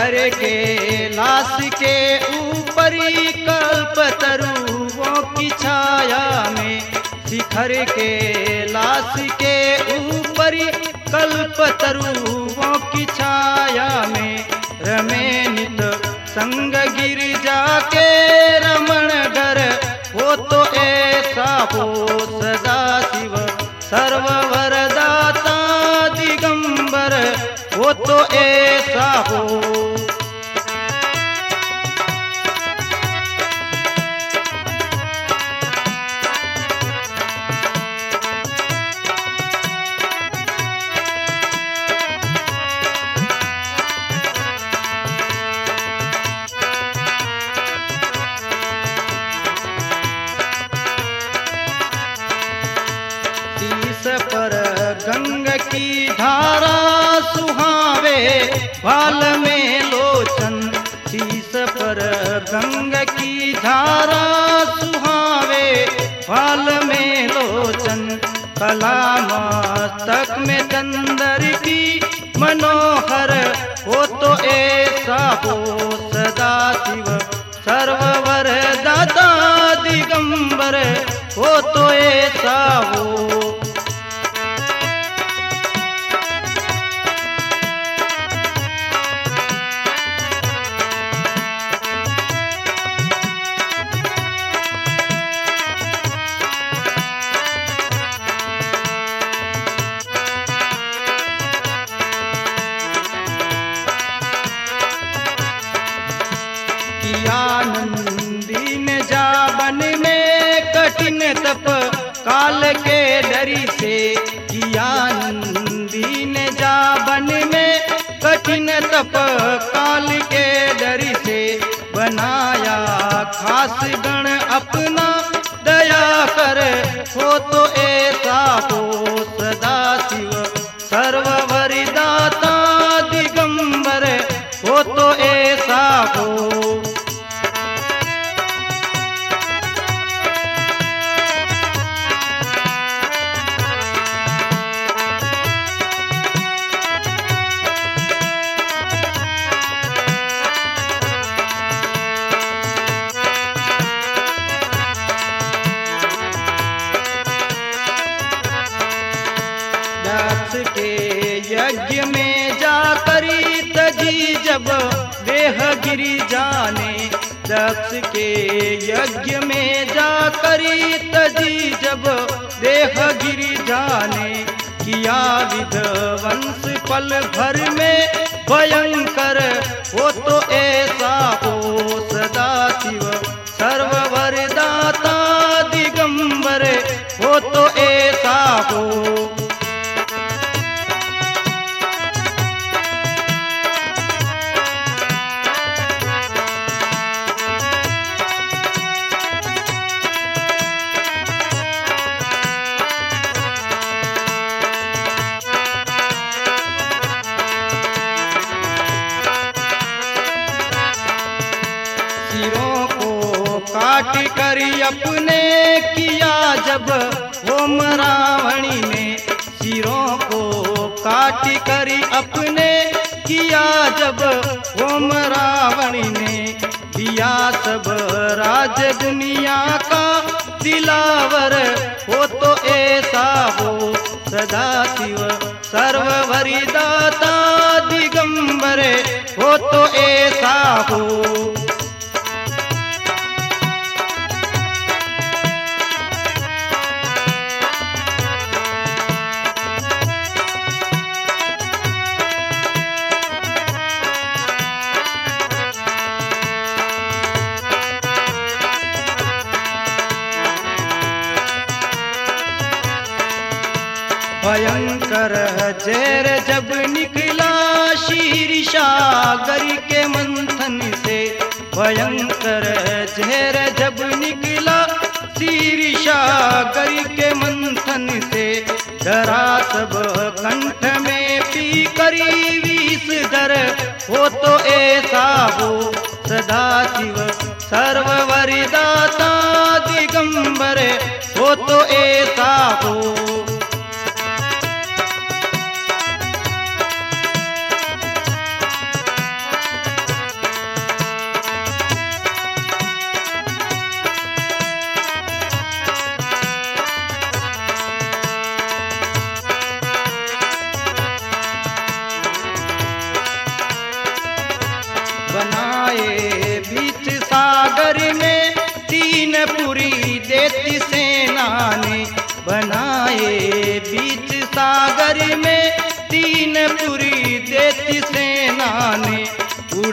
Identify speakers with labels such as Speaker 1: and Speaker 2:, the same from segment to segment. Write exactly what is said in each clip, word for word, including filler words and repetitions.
Speaker 1: शिखर के लाश के ऊपरी कल्पतरुओं की छाया में, शिखर के लाश के ऊपरी कल्पतरुओं की छाया में, रमे नित संग गिरजा के रमण घर, वो तो ऐसा हो सदा शिव सर्ववरदाता दिगंबर, वो तो ऐसा हो। पर गंग की धारा सुहावे भाल में लोचन, शीस पर गंग की धारा सुहावे भाल में लोचन, कला मस्तक में चंदर की मनोहर, वो तो ऐसा हो सदा शिव सर्ववर दाता दिगंबर, वो तो ऐसा हो। आनंदी ने जाबन में कठिन तप काल के डरी से, आनंदी ने जाबन में कठिन तप काल के डरी से, बनाया खास गण अपना दया कर, हो तो ऐसा हो सदा शिव सर्ववरदाता दिगंबर, हो तो ऐसा हो। दक्ष के यज्ञ में जाकरी तजी जब देह गिरी जाने, दक्ष के यज्ञ में जाकरी तजी जब देह गिरी जाने, किया विध्वंस पल भर में भयंकर, वो तो ऐसा हो सदा शिव सर्ववरदाता दिगंबर, वो तो ऐसा हो। सिरों को काट कर अपने किया जब होम रावणी ने, सिरों को काट कर अपने किया जब होम रावणी ने, दिया सब राज दुनिया का दिलावर, वो तो ऐसा हो सदा शिव सर्ववरदाता दिगंबर, वो तो ऐसा हो। भयंकर जहर जब निकला शीर्षागर के मंथन से, भयंकर जहर जब निकला शीर्षागर के मंथन से, डरा सब कंठ में पी करी विष धर, वो तो ऐसा हो सदा शिव सर्ववरदाता दिगंबर, वो तो ऐसा हो।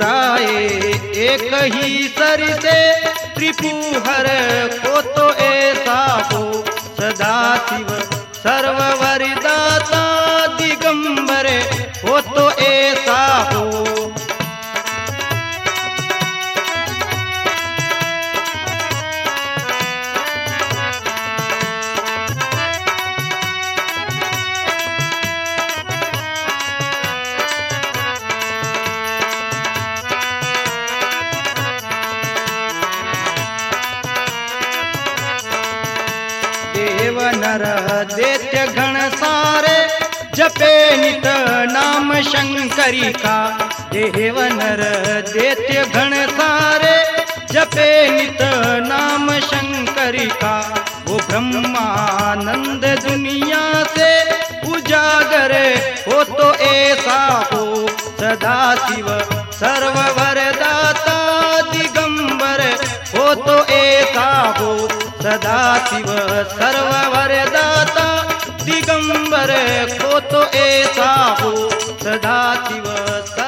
Speaker 1: पुराए एक ही सर से त्रिपुहर को तो ऐसा हो सदा शिव सर्ववरदाता दिगंबर हो तो ऐसा हो। देव नर दैत्य गण सारे जपे नित नाम शंकरी का। देव नर दैत्य गण सारे जपे नित नाम शंकरी का। वो ब्रह्मानंद दुनिया से उजागर हो तो ऐसा हो सदा शिव सर्ववरदाता दिगंबर हो तो ऐसा हो सदा शिव सर्ववरदाता दिगंबर को तो ऐसा हो सदा शिव।